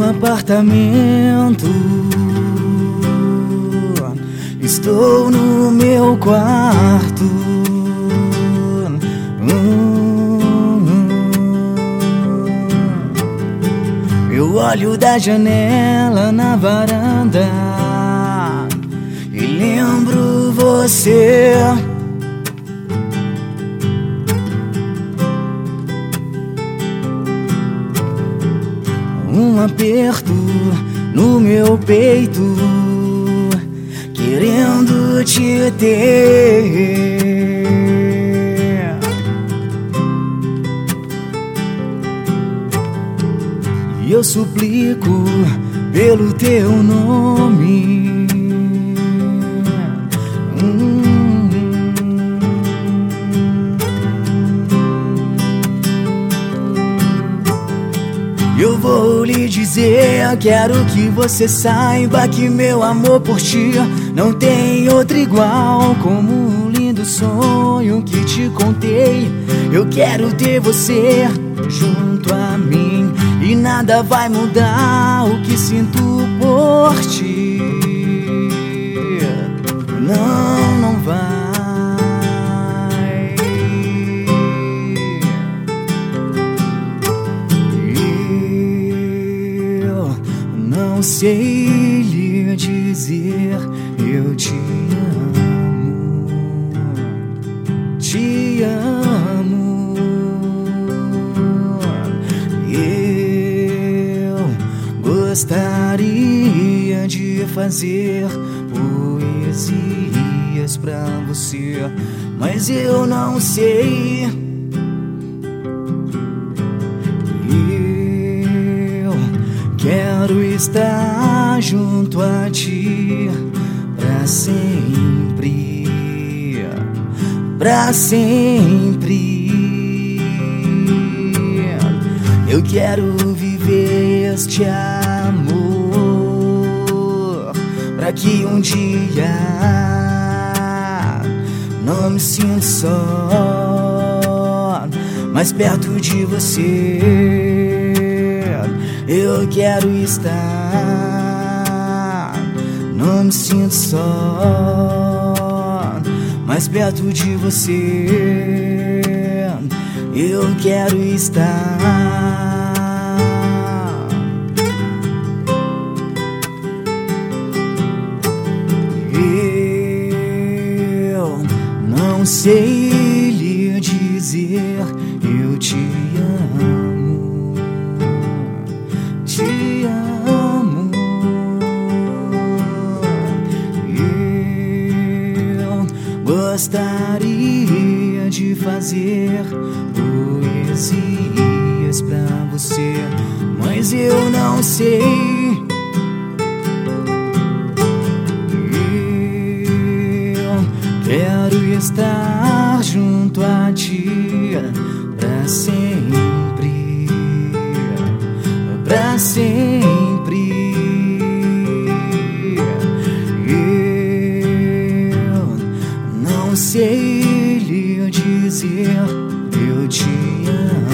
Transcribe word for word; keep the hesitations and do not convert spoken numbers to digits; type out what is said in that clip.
apartamento, estou no meu quarto. hum, Eu olho da janela na varanda e lembro você. Um aperto no meu peito, querendo te ter. E eu suplico pelo teu nome. hum. Eu vou lhe dizer, quero que você saiba que meu amor por ti não tem outro igual. Como um lindo sonho que te contei, eu quero ter você junto a mim, e nada vai mudar o que sinto por ti. Não, não vai. Não sei lhe dizer, eu te amo, te amo. Eu gostaria de fazer poesias pra você, mas eu não sei. Quero estar junto a ti pra sempre, pra sempre. Eu quero viver este amor, pra que um dia não me sinta só, mais perto de você. Eu quero estar, não me sinto só, mais perto de você. Eu quero estar. Eu não sei lhe dizer, eu te amo, te amo. Eu gostaria de fazer poesias pra você, mas eu não sei. Eu quero estar junto a ti pra sempre, pra sempre. Eu não sei lhe dizer, eu te amo.